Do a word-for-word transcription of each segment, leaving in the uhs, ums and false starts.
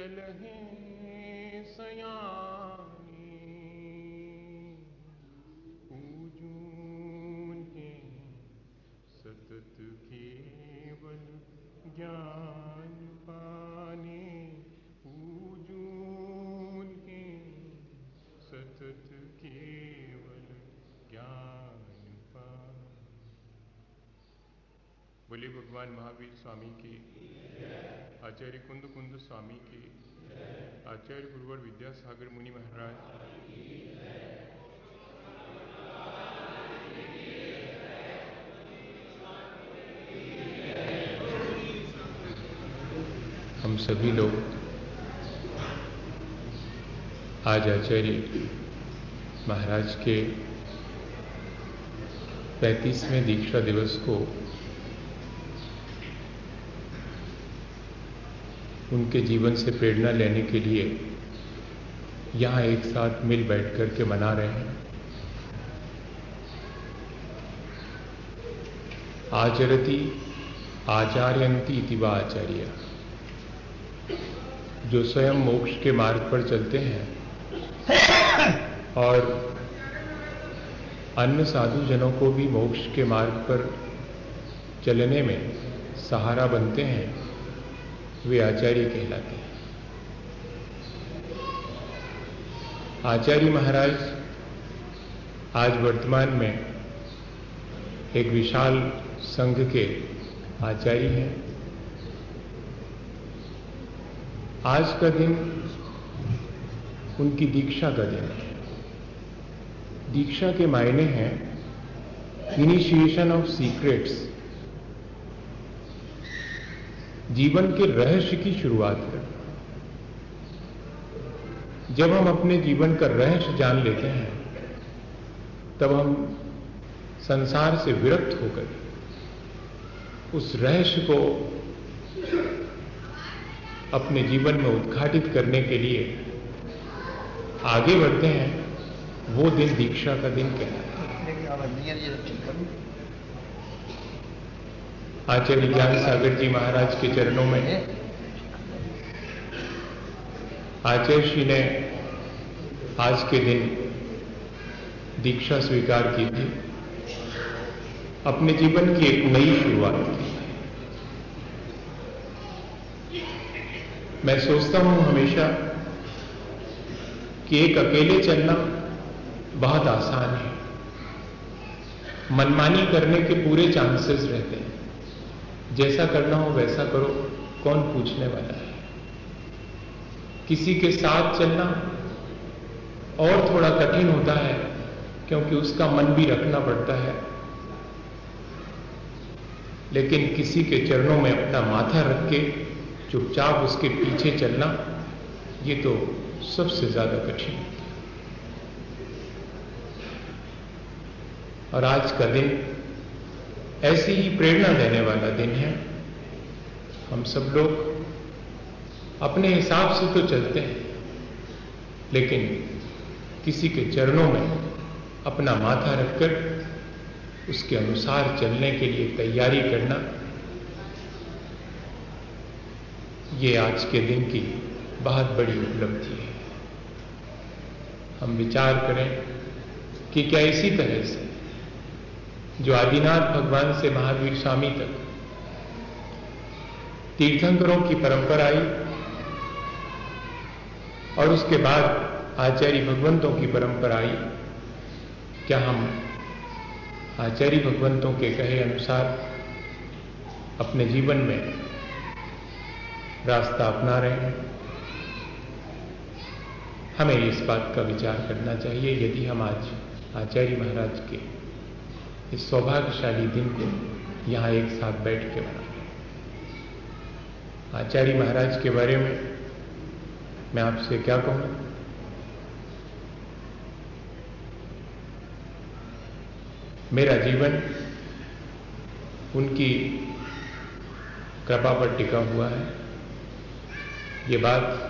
चलहें सयानी पूजूं के सतत केवल ज्ञान पाने पूजूं के सतत केवल ज्ञान पाने। बोले भगवान महावीर स्वामी की, आचार्य कुंद कुंद स्वामी की, आचार्य गुरुवर विद्यासागर मुनि महाराज, हम सभी लोग आज आचार्य महाराज के पैंतीसवें दीक्षा दिवस को उनके जीवन से प्रेरणा लेने के लिए यहाँ एक साथ मिल बैठ कर के मना रहे हैं। आचरति आचार्यन्ति इति वा आचार्य, जो स्वयं मोक्ष के मार्ग पर चलते हैं और अन्य साधु जनों को भी मोक्ष के मार्ग पर चलने में सहारा बनते हैं, वे आचार्य कहलाते हैं। आचार्य महाराज आज वर्तमान में एक विशाल संघ के आचार्य हैं। आज का दिन उनकी दीक्षा का दिन है। दीक्षा के मायने हैं इनिशिएशन ऑफ सीक्रेट्स, जीवन के रहस्य की शुरुआत करना। जब हम अपने जीवन का रहस्य जान लेते हैं तब हम संसार से विरक्त होकर उस रहस्य को अपने जीवन में उद्घाटित करने के लिए आगे बढ़ते हैं। वो दिन दीक्षा का दिन कहलाता है। आचार्य ज्ञान सागर जी महाराज के चरणों में आचार्य श्री ने आज के दिन दीक्षा स्वीकार की थी, अपने जीवन की एक नई शुरुआत की। मैं सोचता हूं हमेशा कि एक अकेले चलना बहुत आसान है, मनमानी करने के पूरे चांसेस रहते हैं। जैसा करना हो वैसा करो, कौन पूछने वाला है। किसी के साथ चलना और थोड़ा कठिन होता है क्योंकि उसका मन भी रखना पड़ता है, लेकिन किसी के चरणों में अपना माथा रख के चुपचाप उसके पीछे चलना, ये तो सबसे ज्यादा कठिन है। और आज का दिन ऐसी ही प्रेरणा देने वाला दिन है। हम सब लोग अपने हिसाब से तो चलते हैं, लेकिन किसी के चरणों में अपना माथा रखकर उसके अनुसार चलने के लिए तैयारी करना, ये आज के दिन की बहुत बड़ी उपलब्धि है। हम विचार करें कि क्या इसी तरह से जो आदिनाथ भगवान से महावीर स्वामी तक तीर्थंकरों की परंपरा आई और उसके बाद आचार्य भगवंतों की परंपरा आई, क्या हम आचार्य भगवंतों के कहे अनुसार अपने जीवन में रास्ता अपना रहे हैं? हमें इस बात का विचार करना चाहिए। यदि हम आज आचार्य महाराज के इस सौभाग्यशाली दिन को यहाँ एक साथ बैठ के मनाएं। आचार्य महाराज के बारे में मैं आपसे क्या कहूँ? मेरा जीवन उनकी कृपा पर टिका हुआ है। ये बात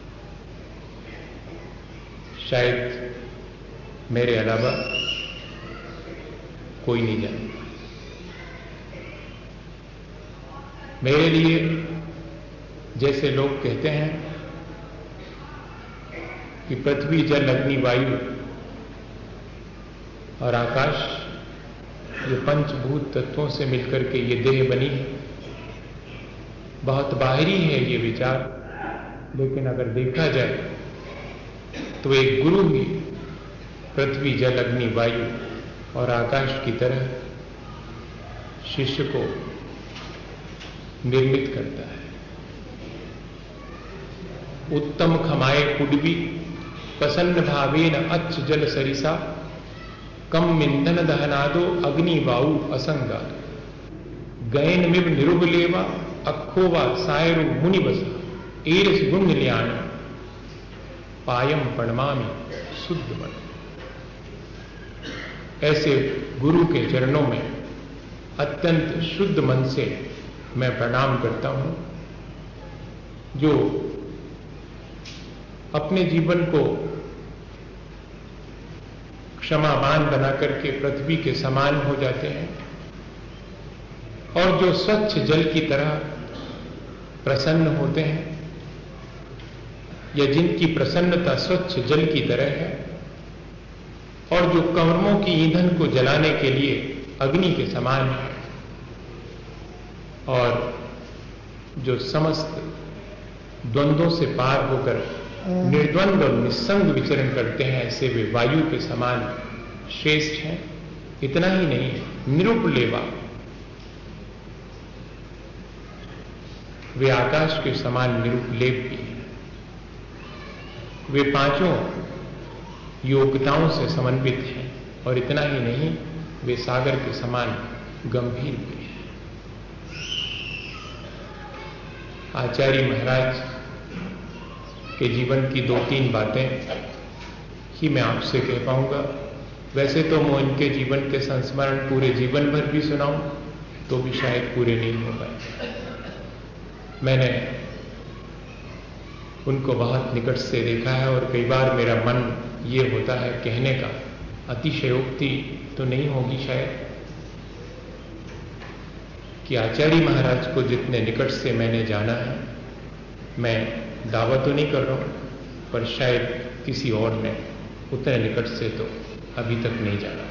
शायद मेरे अलावा कोई नहीं जानता। मेरे लिए जैसे लोग कहते हैं कि पृथ्वी, जल, अग्नि, वायु और आकाश, ये पंचभूत तत्वों से मिलकर के ये देह बनी है। बहुत बाहरी है ये विचार, लेकिन अगर देखा जाए तो एक गुरु ही पृथ्वी, जल, अग्नि, वायु और आकाश की तरह शिष्य को निर्मित करता है। उत्तम खमाए कुडबी प्रसन्न भावेन अच्छ जल सरिसा कम इंधन दहनादो अग्नि वायु असंगादो गयन मिव निरुबलेवा अखोवा सायरु मुनि बसा एरस गुण निल्याण पायम पणमामि शुद्ध मन। ऐसे गुरु के चरणों में अत्यंत शुद्ध मन से मैं प्रणाम करता हूं, जो अपने जीवन को क्षमावान बना करके पृथ्वी के समान हो जाते हैं और जो स्वच्छ जल की तरह प्रसन्न होते हैं, या जिनकी प्रसन्नता स्वच्छ जल की तरह है और जो कर्मों की ईंधन को जलाने के लिए अग्नि के समान है और जो समस्त द्वंद्वों से पार होकर निर्द्वंद और निस्संग विचरण करते हैं, ऐसे वे वायु के समान श्रेष्ठ हैं। इतना ही नहीं, निरुपलेवा, वे आकाश के समान निरुपलेप भी हैं। वे पांचों योग्यताओं से समन्वित हैं और इतना ही नहीं, वे सागर के समान गंभीर भी हैं। आचार्य महाराज के जीवन की दो तीन बातें ही मैं आपसे कह पाऊंगा। वैसे तो मैं इनके जीवन के संस्मरण पूरे जीवन भर भी सुनाऊं तो भी शायद पूरे नहीं हो पाए। मैंने उनको बहुत निकट से देखा है और कई बार मेरा मन ये होता है कहने का, अतिशयोक्ति तो नहीं होगी शायद, कि आचार्य महाराज को जितने निकट से मैंने जाना है, मैं दावा तो नहीं कर रहा हूं, पर शायद किसी और ने उतने निकट से तो अभी तक नहीं जाना।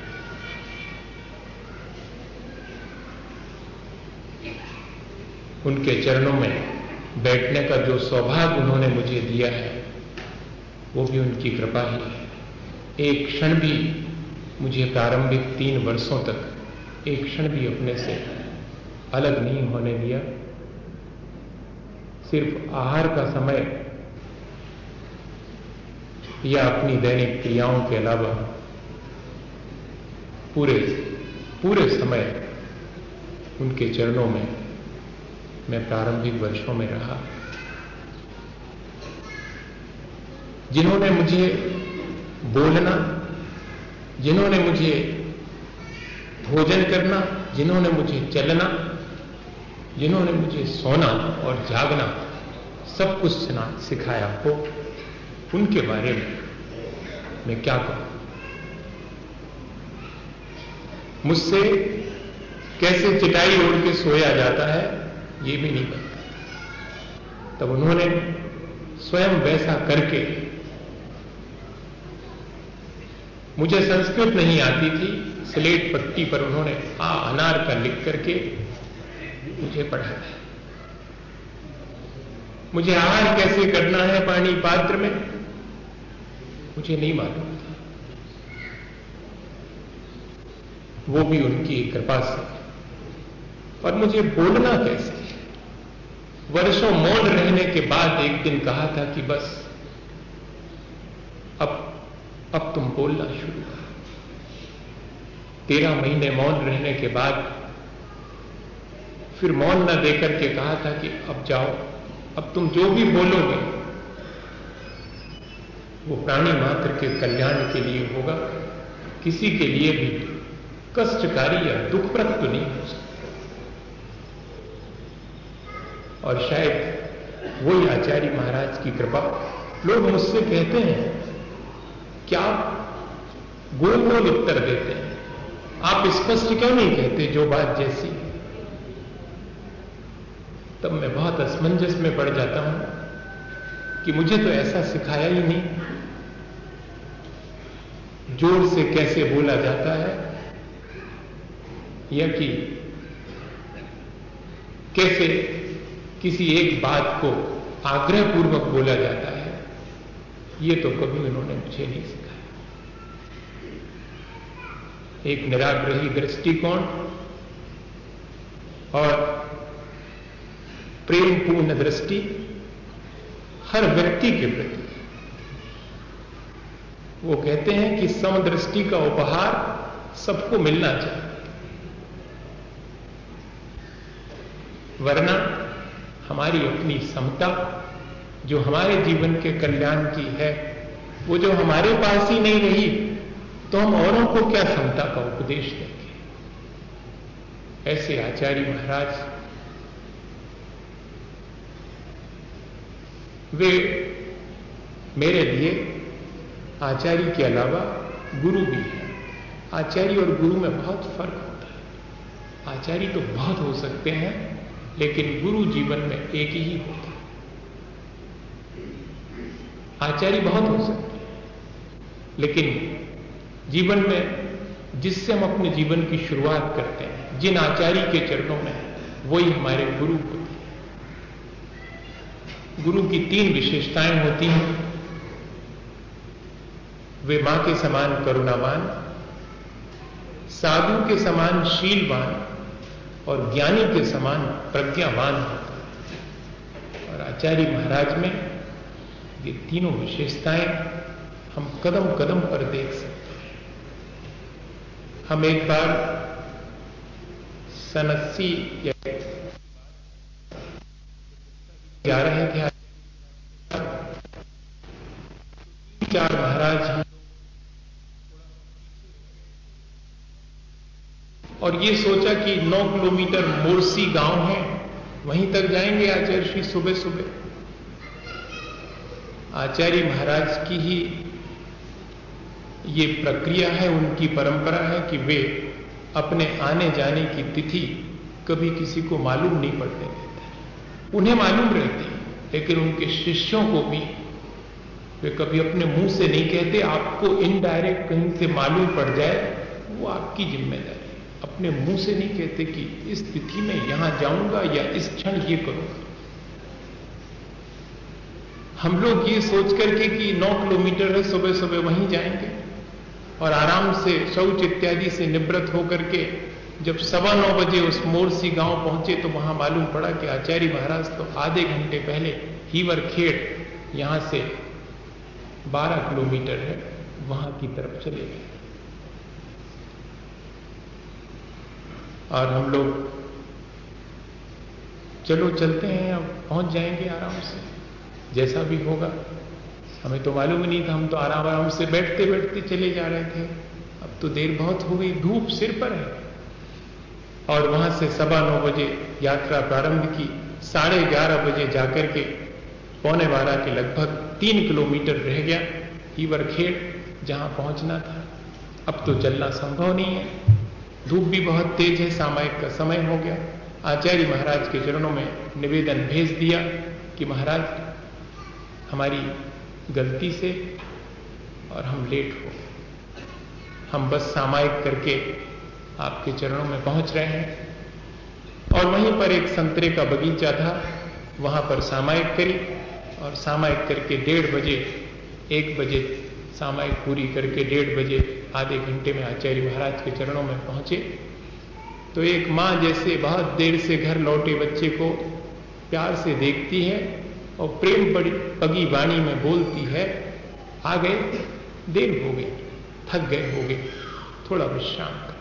उनके चरणों में बैठने का जो सौभाग्य उन्होंने मुझे दिया है, वो भी उनकी कृपा ही है। एक क्षण भी मुझे प्रारंभिक तीन वर्षों तक एक क्षण भी अपने से अलग नहीं होने दिया। सिर्फ आहार का समय या अपनी दैनिक क्रियाओं के अलावा पूरे पूरे समय उनके चरणों में मैं प्रारंभिक वर्षों में रहा। जिन्होंने मुझे बोलना, जिन्होंने मुझे भोजन करना, जिन्होंने मुझे चलना, जिन्होंने मुझे सोना और जागना सब कुछ सिखाया हो, उनके बारे में मैं क्या कहूं। मुझसे कैसे चिटाई ओढ़ के सोया जाता है ये भी नहीं पता। तब उन्होंने स्वयं वैसा करके, मुझे संस्कृत नहीं आती थी, स्लेट पट्टी पर उन्होंने आ अनार का लिख करके मुझे पढ़ाया। मुझे आहार कैसे करना है पानी पात्र में मुझे नहीं मालूम था, वो भी उनकी कृपा से। और मुझे बोलना कैसे, वर्षों मौन रहने के बाद एक दिन कहा था कि बस अब अब तुम बोलना शुरू करो। तेरह महीने मौन रहने के बाद फिर मौन न देकर के कहा था कि अब जाओ, अब तुम जो भी बोलोगे वो प्राणी मात्र के कल्याण के लिए होगा, किसी के लिए भी कष्टकारी या दुखप्रद तो नहीं हो सकता। और शायद वही आचार्य महाराज की कृपा। लोग मुझसे कहते हैं कि आप गोल गोल उत्तर देते हैं, आप स्पष्ट क्यों नहीं कहते जो बात जैसी। तब मैं बहुत असमंजस में पड़ जाता हूं कि मुझे तो ऐसा सिखाया ही नहीं जोर से कैसे बोला जाता है, या कि कैसे किसी एक बात को आग्रहपूर्वक बोला जाता है, ये तो कभी उन्होंने मुझे नहीं सिखाया। एक निराग्रही दृष्टिकोण और प्रेमपूर्ण दृष्टि हर व्यक्ति के प्रति। वो कहते हैं कि समदृष्टि का उपहार सबको मिलना चाहिए, वरना हमारी अपनी समता जो हमारे जीवन के कल्याण की है, वो जो हमारे पास ही नहीं रही तो हम औरों को क्या समता का उपदेश देंगे। ऐसे आचार्य महाराज, वे मेरे लिए आचार्य के अलावा गुरु भी है। आचार्य और गुरु में बहुत फर्क होता है। आचार्य तो बहुत हो सकते हैं, लेकिन गुरु जीवन में एक ही होता है। आचार्य बहुत हो सकते हैं, लेकिन जीवन में जिससे हम अपने जीवन की शुरुआत करते हैं, जिन आचार्य के चरणों में, वही हमारे गुरु होते हैं। गुरु की तीन विशेषताएं होती हैं। वे मां के समान करुणावान, साधु के समान शीलवान और ज्ञानी के समान प्रज्ञावान होता है। और आचार्य महाराज में ये तीनों विशेषताएं हम कदम कदम पर देख सकते हैं। हम एक बार सन अस्सी जा रहे थे, चार महाराज हैं और ये सोचा कि नौ किलोमीटर मोरसी गांव है, वहीं तक जाएंगे आचार्य श्री सुबह सुबह। आचार्य महाराज की ही ये प्रक्रिया है, उनकी परंपरा है कि वे अपने आने जाने की तिथि कभी किसी को मालूम नहीं पड़ने देते। उन्हें मालूम रहती, लेकिन उनके शिष्यों को भी वे कभी अपने मुंह से नहीं कहते। आपको इनडायरेक्ट कहीं से मालूम पड़ जाए, वो आपकी जिम्मेदारी। अपने मुंह से नहीं कहते कि इस तिथि में यहां जाऊंगा या इस क्षण ये करूंगा। हम लोग ये सोच करके कि नौ किलोमीटर है, सुबह सुबह वहीं जाएंगे और आराम से शौच इत्यादि से निवृत्त होकर के जब सवा नौ बजे उस मोरसी गांव पहुंचे तो वहां मालूम पड़ा कि आचार्य महाराज तो आधे घंटे पहले हीवर खेड़ यहां से बारह किलोमीटर है, वहां की तरफ चले गए। और हम लोग चलो चलते हैं, अब पहुंच जाएंगे आराम से, जैसा भी होगा। हमें तो मालूम ही नहीं था, हम तो आराम आराम से बैठते बैठते चले जा रहे थे। अब तो देर बहुत हो गई, धूप सिर पर है। और वहां से सवा नौ बजे यात्रा प्रारंभ की, साढ़े ग्यारह बजे जाकर के पौने बारह के लगभग तीन किलोमीटर रह गया हीवर खेड़, जहां पहुंचना था। अब तो चलना संभव नहीं है, धूप भी बहुत तेज है, सामायिक का समय हो गया। आचार्य महाराज के चरणों में निवेदन भेज दिया कि महाराज हमारी गलती से और हम लेट हो गए, हम बस सामायिक करके आपके चरणों में पहुंच रहे हैं। और वहीं पर एक संतरे का बगीचा था, वहां पर सामायिक करी और सामायिक करके डेढ़ बजे एक बजे सामायिक पूरी करके डेढ़ बजे आधे घंटे में आचार्य महाराज के चरणों में पहुंचे। तो एक मां जैसे बहुत देर से घर लौटे बच्चे को प्यार से देखती है और प्रेम पगी वाणी में बोलती है, आ गए, देर हो गई, थक गए होगे, थोड़ा विश्राम कर।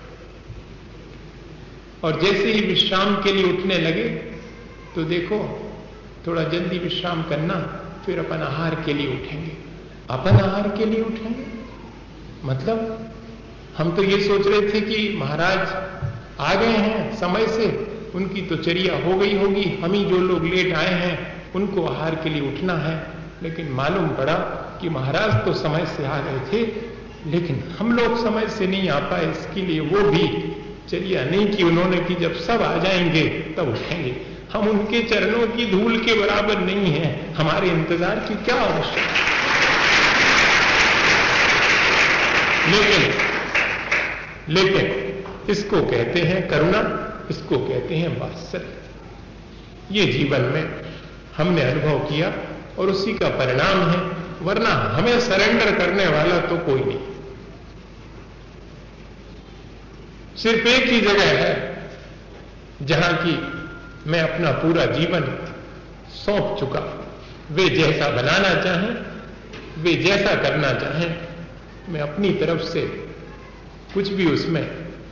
और जैसे ही विश्राम के लिए उठने लगे तो देखो थोड़ा जल्दी विश्राम करना, फिर अपन आहार के लिए उठेंगे। अपन आहार के लिए उठेंगे मतलब हम तो ये सोच रहे थे कि महाराज आ गए हैं समय से, उनकी तो चर्या हो गई होगी, हम ही जो लोग लेट आए हैं उनको आहार के लिए उठना है। लेकिन मालूम पड़ा कि महाराज तो समय से आ गए थे, लेकिन हम लोग समय से नहीं आ पाए। इसके लिए वो भी चर्या नहीं की उन्होंने कि जब सब आ जाएंगे तब उठेंगे। हम उनके चरणों की धूल के बराबर नहीं है, हमारे इंतजार की क्या आवश्यकता। लेकिन लेकिन इसको कहते हैं करुणा, इसको कहते हैं वात्सल्य। ये जीवन में हमने अनुभव किया और उसी का परिणाम है, वरना हमें सरेंडर करने वाला तो कोई नहीं। सिर्फ एक ही जगह है जहां की मैं अपना पूरा जीवन सौंप चुका। वे जैसा बनाना चाहें, वे जैसा करना चाहें, मैं अपनी तरफ से कुछ भी उसमें।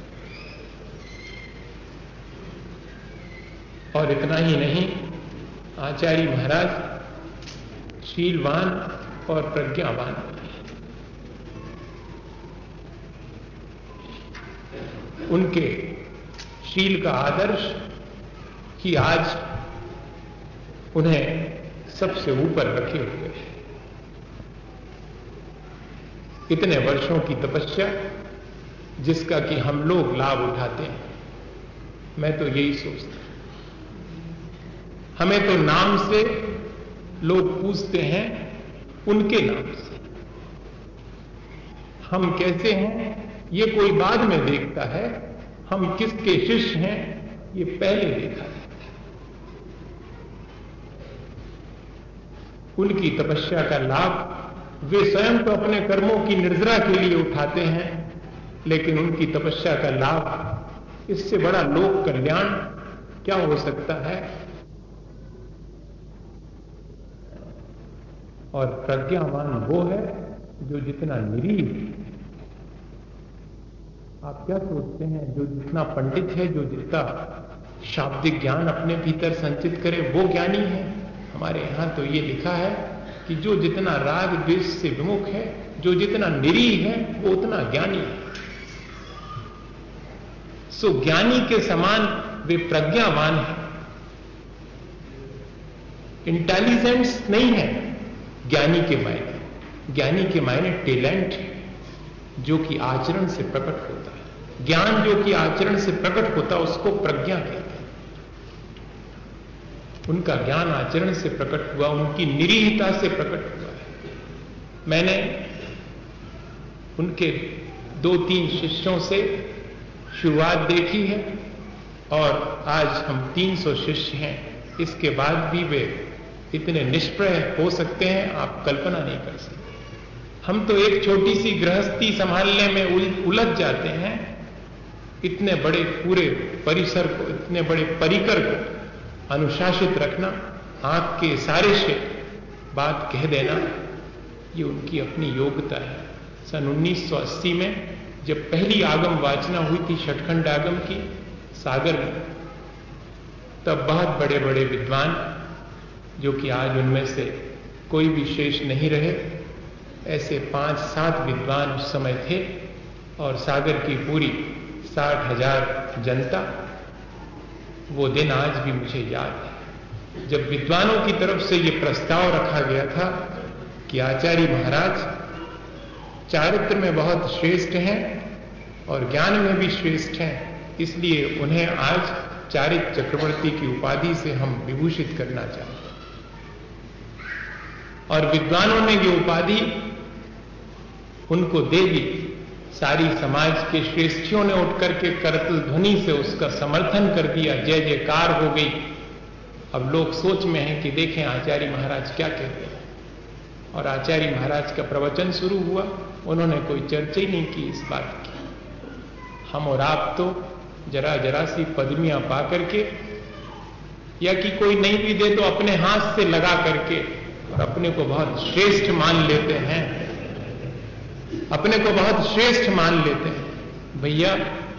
और इतना ही नहीं, आचार्य महाराज शीलवान और प्रज्ञावान, उनके शील का आदर्श ही आज उन्हें सबसे ऊपर रखे हुए है। इतने वर्षों की तपस्या जिसका कि हम लोग लाभ उठाते हैं, मैं तो यही सोचता हूं। हमें तो नाम से लोग पूछते हैं, उनके नाम से। हम कैसे हैं ये कोई बाद में देखता है, हम किसके शिष्य हैं ये पहले देखा जाता है। उनकी तपस्या का लाभ वे स्वयं तो अपने कर्मों की निर्जरा के लिए उठाते हैं, लेकिन उनकी तपस्या का लाभ, इससे बड़ा लोक कल्याण क्या हो सकता है। और प्रज्ञावान वो है जो जितना निरीह, आप क्या सोचते हैं, जो जितना पंडित है, जो जितना शाब्दिक ज्ञान अपने भीतर संचित करे वो ज्ञानी है। हमारे यहां तो ये लिखा है कि जो जितना राग द्वेष से विमुख है, जो जितना निरीह है, वो उतना ज्ञानी है। सो ज्ञानी के समान वे प्रज्ञावान है। इंटेलिजेंस नहीं है ज्ञानी के मायने। ज्ञानी के मायने टैलेंट है जो कि आचरण से प्रकट होता है। ज्ञान जो कि आचरण से प्रकट होता है उसको प्रज्ञा कहते हैं। उनका ज्ञान आचरण से प्रकट हुआ, उनकी निरीहता से प्रकट हुआ है। मैंने उनके दो तीन शिष्यों से शुरुआत देखी है और आज हम तीन सौ शिष्य हैं। इसके बाद भी वे इतने निष्प्रय हो सकते हैं, आप कल्पना नहीं कर सकते। हम तो एक छोटी सी गृहस्थी संभालने में उलझ जाते हैं। इतने बड़े पूरे परिसर को, इतने बड़े परिकर को अनुशासित रखना, आंख के इशारे से बात कह देना, ये उनकी अपनी योग्यता है। सन उन्नीस सौ अस्सी में जब पहली आगम वाचना हुई थी छठखंड आगम की सागर में, तब बहुत बड़े बड़े विद्वान, जो कि आज उनमें से कोई भी शेष नहीं रहे, ऐसे पांच सात विद्वान उस समय थे और सागर की पूरी साठ हजार जनता। वो दिन आज भी मुझे याद है जब विद्वानों की तरफ से ये प्रस्ताव रखा गया था कि आचार्य महाराज चारित्र में बहुत श्रेष्ठ हैं और ज्ञान में भी श्रेष्ठ हैं, इसलिए उन्हें आज चारित्र चक्रवर्ती की उपाधि से हम विभूषित करना चाहते हैं। और विद्वानों ने ये उपाधि उनको दे दी। सारी समाज के श्रेष्ठियों ने उठ करके करतल ध्वनि से उसका समर्थन कर दिया, जय जयकार हो गई। अब लोग सोच में हैं कि देखें आचार्य महाराज क्या कहते हैं। और आचार्य महाराज का प्रवचन शुरू हुआ, उन्होंने कोई चर्चा ही नहीं की इस बात की। हम और आप तो जरा जरा सी पदमियां पा करके, या कि कोई नहीं भी दे तो अपने हाथ से लगा करके, और अपने को बहुत श्रेष्ठ मान लेते हैं, अपने को बहुत श्रेष्ठ मान लेते हैं। भैया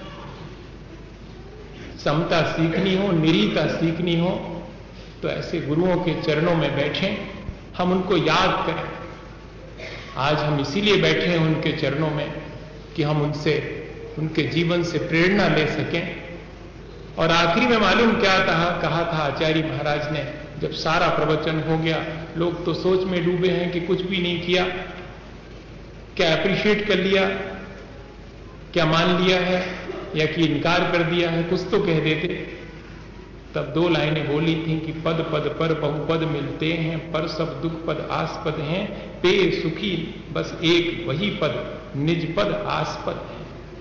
समता सीखनी हो, निरीता सीखनी हो तो ऐसे गुरुओं के चरणों में बैठें, हम उनको याद करें। आज हम इसीलिए बैठे हैं उनके चरणों में कि हम उनसे, उनके जीवन से प्रेरणा ले सकें। और आखिरी में मालूम क्या था, कहा था आचार्य महाराज ने, जब सारा प्रवचन हो गया, लोग तो सोच में डूबे हैं कि कुछ भी नहीं किया, क्या अप्रिशिएट कर लिया, क्या मान लिया है, या कि इनकार कर दिया है, कुछ तो कह देते। तब दो लाइनें बोली थी कि पद पद पर बहुपद मिलते हैं, पर सब दुख पद आस्पद हैं, पे सुखी बस एक वही पद निज पद आस्पद है।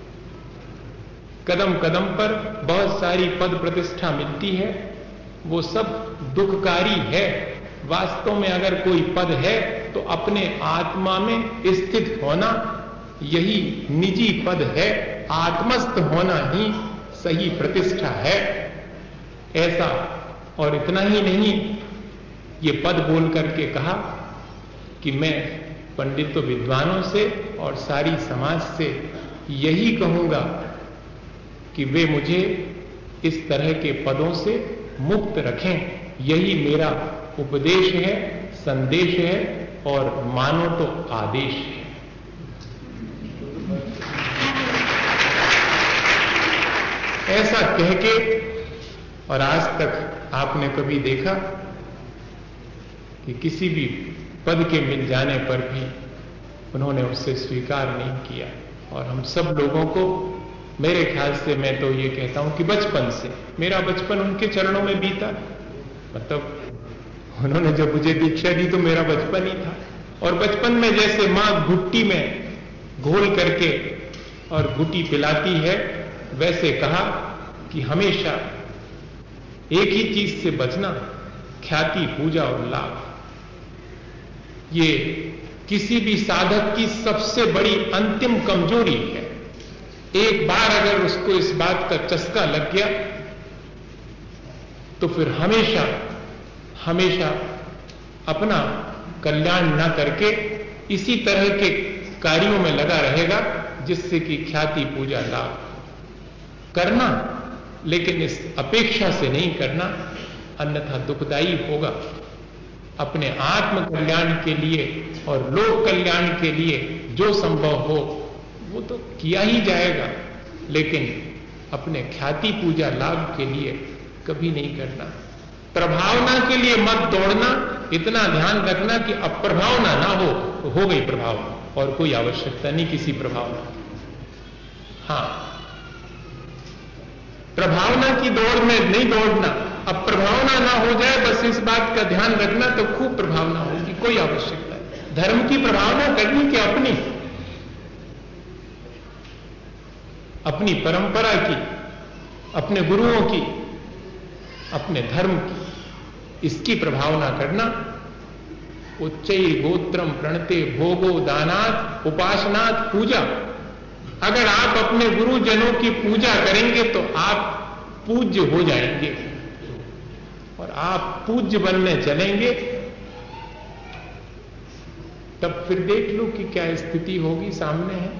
कदम कदम पर बहुत सारी पद प्रतिष्ठा मिलती है, वो सब दुखकारी है। वास्तव में अगर कोई पद है तो अपने आत्मा में स्थित होना यही निजी पद है, आत्मस्थ होना ही सही प्रतिष्ठा है। ऐसा और इतना ही नहीं, ये पद बोल करके कहा कि मैं पंडितों विद्वानों से और सारी समाज से यही कहूंगा कि वे मुझे इस तरह के पदों से मुक्त रखें। यही मेरा उपदेश है, संदेश है और मानो तो आदेश है। ऐसा कह के, और आज तक आपने कभी देखा कि किसी भी पद के मिल जाने पर भी उन्होंने उससे स्वीकार नहीं किया। और हम सब लोगों को, मेरे ख्याल से मैं तो ये कहता हूं कि बचपन से, मेरा बचपन उनके चरणों में बीता, मतलब उन्होंने जब मुझे दीक्षा दी तो मेरा बचपन ही था। और बचपन में जैसे मां घुट्टी में घोल करके और घुटी पिलाती है, वैसे कहा कि हमेशा एक ही चीज से बचना, ख्याति, पूजा और लाभ। ये किसी भी साधक की सबसे बड़ी अंतिम कमजोरी है। एक बार अगर उसको इस बात का चस्का लग गया तो फिर हमेशा हमेशा अपना कल्याण न करके इसी तरह के कार्यों में लगा रहेगा जिससे कि ख्याति, पूजा, लाभ करना, लेकिन इस अपेक्षा से नहीं करना, अन्यथा दुखदायी होगा। अपने आत्म कल्याण के लिए और लोक कल्याण के लिए जो संभव हो वो तो किया ही जाएगा, लेकिन अपने ख्याति, पूजा, लाभ के लिए कभी नहीं करना। प्रभावना के लिए मत दौड़ना, इतना ध्यान रखना कि अप्रभावना ना हो, तो हो गई प्रभावना और कोई आवश्यकता नहीं किसी प्रभावना। हां, प्रभावना की दौड़ में नहीं दौड़ना, अब प्रभावना ना हो जाए, बस इस बात का ध्यान रखना, तो खूब प्रभावना होगी, कोई आवश्यकता नहीं। धर्म की प्रभावना करनी कि अपनी अपनी परंपरा की, अपने गुरुओं की, अपने धर्म की, इसकी प्रभावना करना। उच्चैः गोत्रम प्रणते भोगो दानात् उपासनात् पूजा। अगर आप अपने गुरुजनों की पूजा करेंगे तो आप पूज्य हो जाएंगे, और आप पूज्य बनने चलेंगे तब फिर देख लो कि क्या स्थिति होगी, सामने है।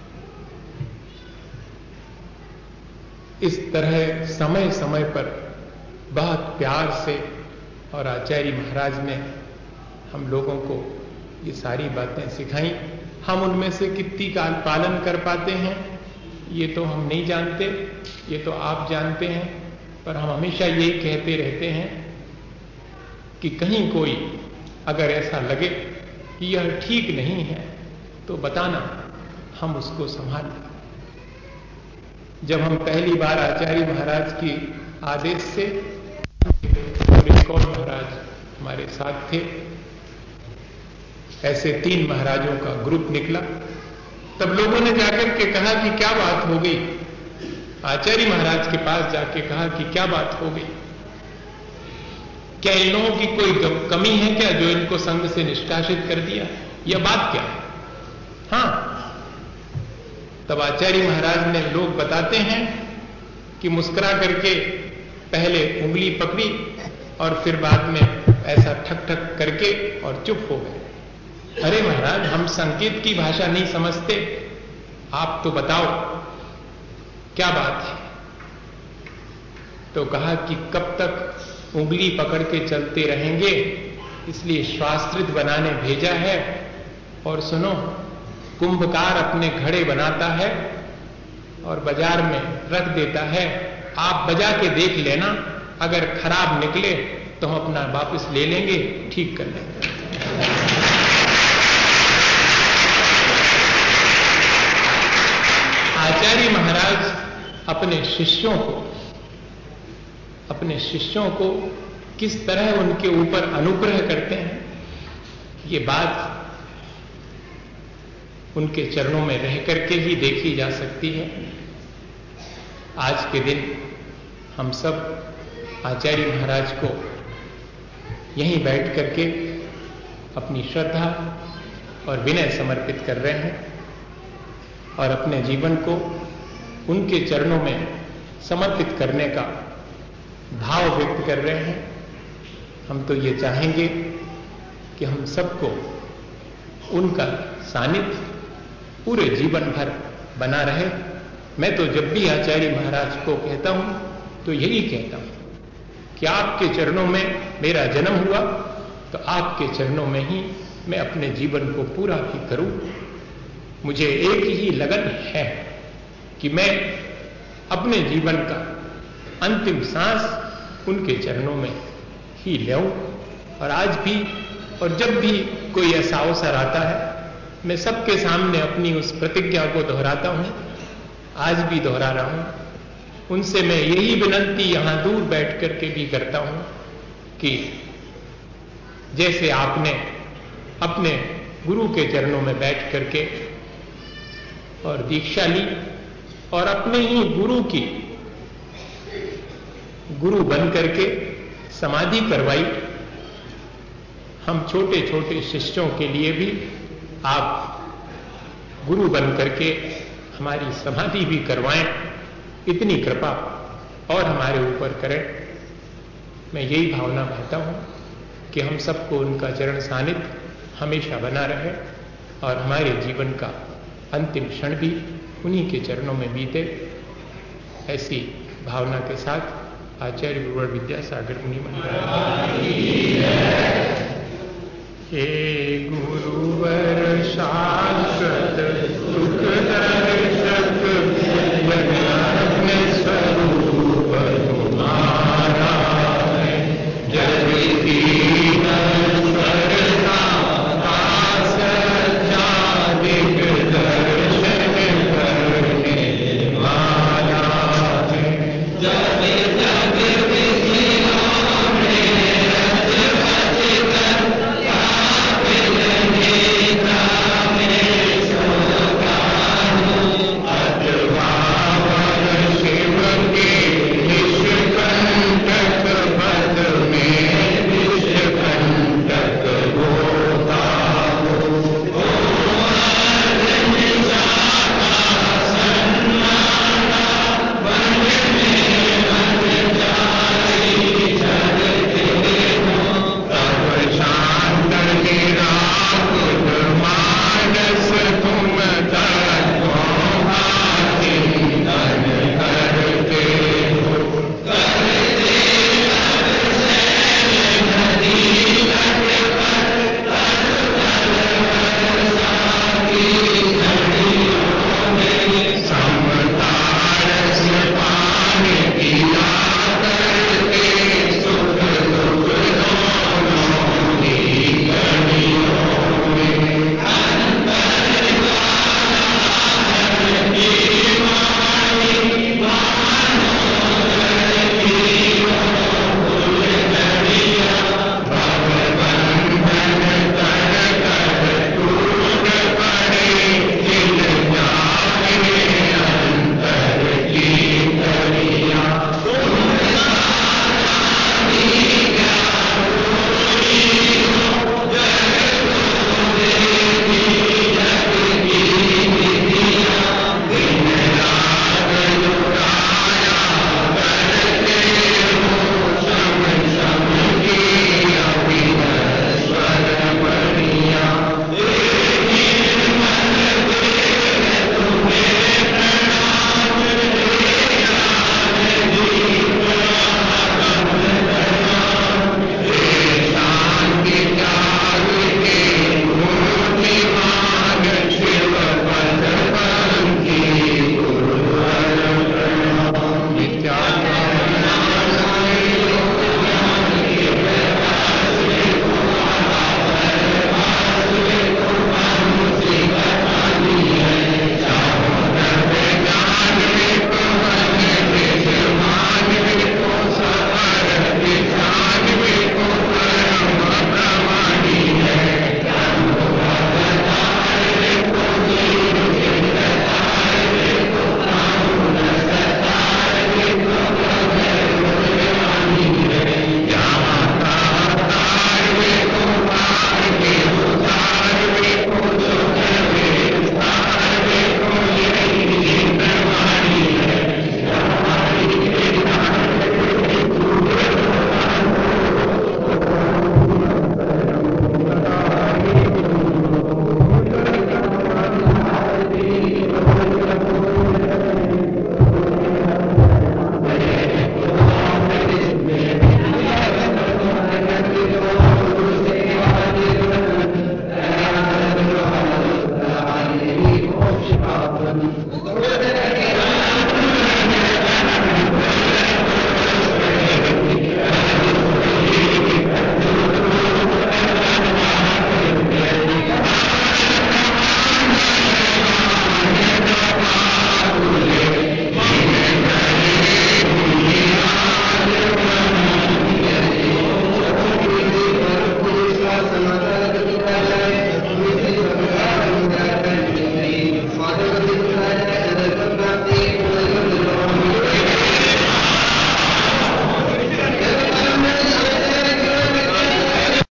इस तरह समय समय पर बहुत प्यार से और आचार्य महाराज ने हम लोगों को ये सारी बातें सिखाई। हम उनमें से कितनी काल पालन कर पाते हैं ये तो हम नहीं जानते, ये तो आप जानते हैं, पर हम हमेशा यही कहते रहते हैं कि कहीं कोई अगर ऐसा लगे कि यह ठीक नहीं है तो बताना, हम उसको संभाल लें। जब हम पहली बार आचार्य महाराज की आदेश से, और एक और महाराज हमारे साथ थे, ऐसे तीन महाराजों का ग्रुप निकला, तब लोगों ने जाकर के कहा कि क्या बात हो गई। आचार्य महाराज के पास जाके कहा कि क्या बात हो गई, क्या इन लोगों की कोई कमी है क्या जो इनको संघ से निष्कासित कर दिया, यह बात क्या है। हां, तब आचार्य महाराज ने, लोग बताते हैं कि मुस्कुरा करके पहले उंगली पकड़ी और फिर बाद में ऐसा ठक ठक करके और चुप हो गए। अरे महाराज, हम संकेत की भाषा नहीं समझते, आप तो बताओ क्या बात है। तो कहा कि कब तक उंगली पकड़ के चलते रहेंगे, इसलिए शास्त्रित बनाने भेजा है। और सुनो, कुंभकार अपने घड़े बनाता है और बाजार में रख देता है, आप बजा के देख लेना, अगर खराब निकले तो हम अपना वापस ले लेंगे, ठीक कर लेंगे। आचार्य महाराज अपने शिष्यों को, अपने शिष्यों को किस तरह उनके ऊपर अनुग्रह करते हैं, ये बात उनके चरणों में रह करके ही देखी जा सकती है। आज के दिन हम सब आचार्य महाराज को यहीं बैठ करके अपनी श्रद्धा और विनय समर्पित कर रहे हैं और अपने जीवन को उनके चरणों में समर्पित करने का भाव व्यक्त कर रहे हैं। हम तो ये चाहेंगे कि हम सबको उनका सानिध्य पूरे जीवन भर बना रहे। मैं तो जब भी आचार्य महाराज को कहता हूं तो यही कहता हूं कि आपके चरणों में मेरा जन्म हुआ तो आपके चरणों में ही मैं अपने जीवन को पूरा भी करूं। मुझे एक ही लगन है कि मैं अपने जीवन का अंतिम सांस उनके चरणों में ही लेऊं। और आज भी और जब भी कोई ऐसा अवसर आता है, मैं सबके सामने अपनी उस प्रतिज्ञा को दोहराता हूं, आज भी दोहरा रहा हूं। उनसे मैं यही विनंती यहां दूर बैठ करके भी करता हूं कि जैसे आपने अपने गुरु के चरणों में बैठ करके और दीक्षा ली और अपने ही गुरु की गुरु बन करके समाधि करवाई, हम छोटे छोटे शिष्यों के लिए भी आप गुरु बन करके हमारी समाधि भी करवाएं, इतनी कृपा और हमारे ऊपर करें। मैं यही भावना चाहता हूं कि हम सबको उनका चरण सानिध्य हमेशा बना रहे और हमारे जीवन का अंतिम क्षण भी उन्हीं के चरणों में बीते। ऐसी भावना के साथ आचार्य गुरुवर विद्यासागर मुनि महाराज हे गुरुवर शाश्वत सुखद